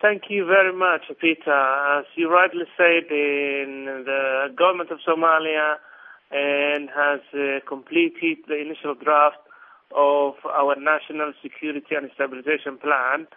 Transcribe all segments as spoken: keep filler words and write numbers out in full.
Thank you very much, Peter. As you rightly said, in the government of Somalia and has uh, completed the initial draft of our National Security and Stabilization Plan,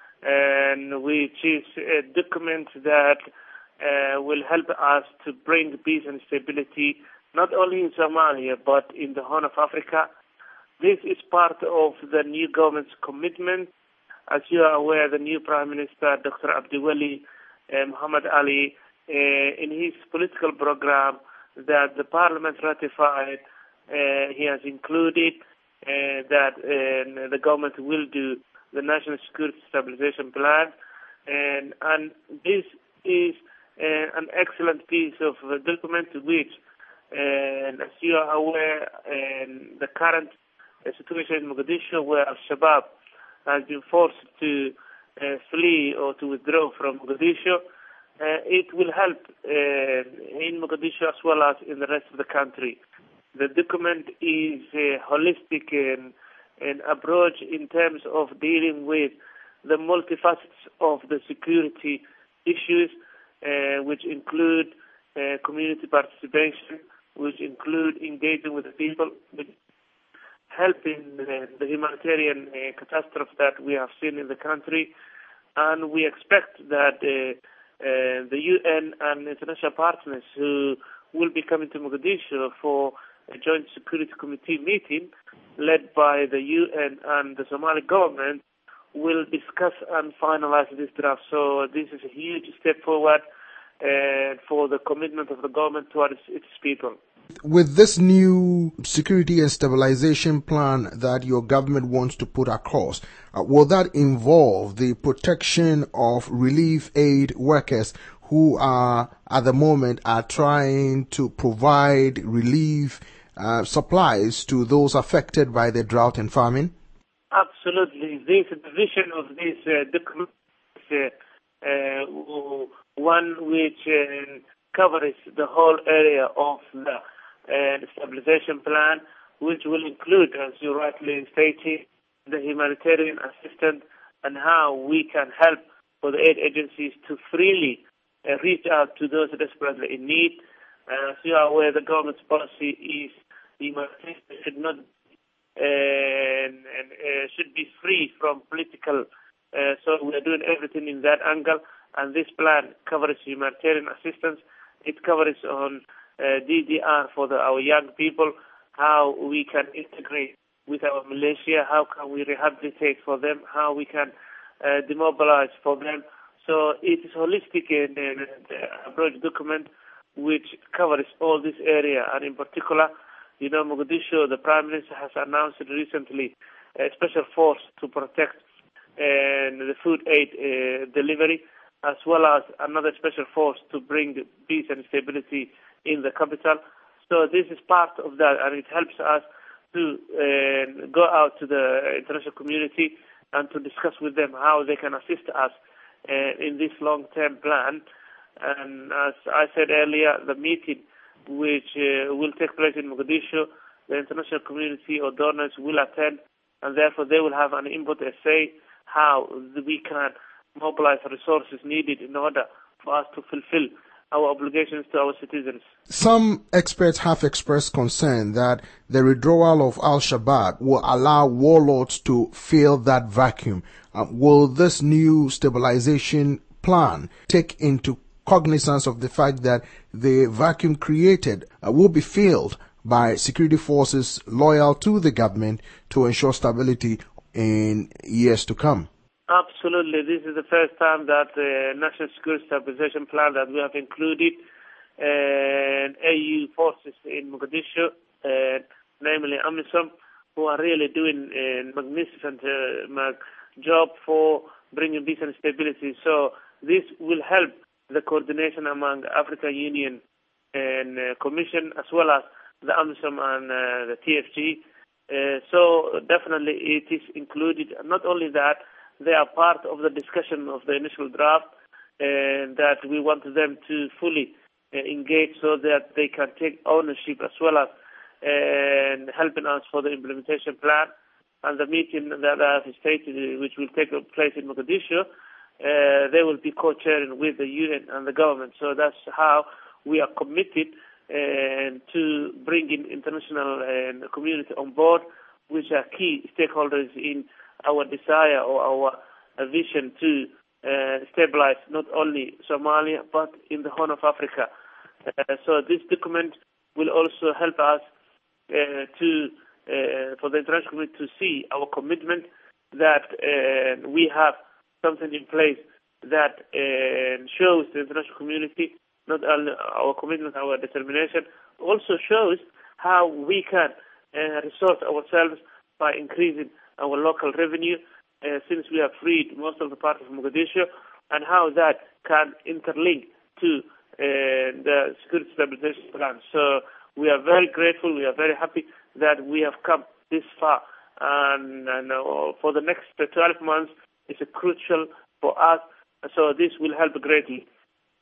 and which is a document that uh, will help us to bring peace and stability not only in Somalia but in the Horn of Africa. This is part of the new government's commitment. As you are aware, the new Prime Minister, Doctor Abdiweli uh, Muhammad Ali, uh, in his political program that the Parliament ratified, uh, he has included uh, that uh, the government will do the National Security Stabilization Plan, and, and this is uh, an excellent piece of uh, document which, uh, as you are aware, uh, the current uh, situation in Mogadishu where Al-Shabaab has been forced to uh, flee or to withdraw from Mogadishu, uh, it will help uh, in Mogadishu as well as in the rest of the country. The document is a holistic and, and approach in terms of dealing with the multifacets of the security issues, uh, which include uh, community participation, which include engaging with the people, which helping uh, the humanitarian uh, catastrophe that we have seen in the country. And we expect that uh, uh, the U N and international partners who will be coming to Mogadishu for a joint security committee meeting led by the U N and the Somali government will discuss and finalize this draft. So this is a huge step forward uh, for the commitment of the government towards its people. With this new security and stabilization plan that your government wants to put across, uh, will that involve the protection of relief aid workers who are at the moment are trying to provide relief uh, supplies to those affected by the drought and famine? Absolutely. This division of this uh, document is uh, uh, one which uh, covers the whole area of the uh, stabilization plan, which will include, as you rightly stated, the humanitarian assistance and how we can help for the aid agencies to freely uh, reach out to those desperately in need. Uh, as you are aware, the government's policy is humanitarian should not uh, and, and uh, should be free from political. Uh, so we are doing everything in that angle, and this plan covers humanitarian assistance. It covers on uh, D D R for the, our young people, how we can integrate with our militia, how can we rehabilitate for them, how we can uh, demobilize for them. So it is holistic and, and, and uh, approach document which covers all this area, and in particular, you know, Mogadishu, the Prime Minister has announced recently a special force to protect uh, the food aid uh, delivery, as well as another special force to bring peace and stability in the capital. So this is part of that, and it helps us to uh, go out to the international community and to discuss with them how they can assist us uh, in this long-term plan. And as I said earlier, the meeting which uh, will take place in Mogadishu, the international community or donors will attend, and therefore they will have an input, a say, how we can mobilize the resources needed in order for us to fulfill our obligations to our citizens. Some experts have expressed concern that the withdrawal of Al-Shabaab will allow warlords to fill that vacuum. Uh, will this new stabilization plan take into cognizance of the fact that the vacuum created uh, will be filled by security forces loyal to the government to ensure stability in years to come? Absolutely. This is the first time that the uh, National Security Stabilization Plan that we have included uh, A U forces in Mogadishu, uh, namely AMISOM, who are really doing a magnificent uh, job for bringing peace and stability. So this will help the coordination among African Union and uh, Commission, as well as the AMISOM and uh, the T F G. Uh, so definitely it is included. Not only that, they are part of the discussion of the initial draft, and that we want them to fully uh, engage so that they can take ownership as well as uh, helping us for the implementation plan. And the meeting that I have stated, which will take place in Mogadishu, uh, they will be co-chairing with the U N and the government. So that's how we are committed uh, to bringing international uh, community on board, which are key stakeholders in our desire or our uh, vision to uh, stabilize not only Somalia but in the Horn of Africa. Uh, so this document will also help us uh, to uh, for the international community to see our commitment that uh, we have something in place that uh, shows the international community not only our commitment, our determination, also shows how we can uh, resource ourselves by increasing our local revenue uh, since we have freed most of the part of Mogadishu, and how that can interlink to uh, the security stabilization plan. So we are very grateful, we are very happy that we have come this far, and, and uh, for the next twelve months, it's crucial for us, so this will help greatly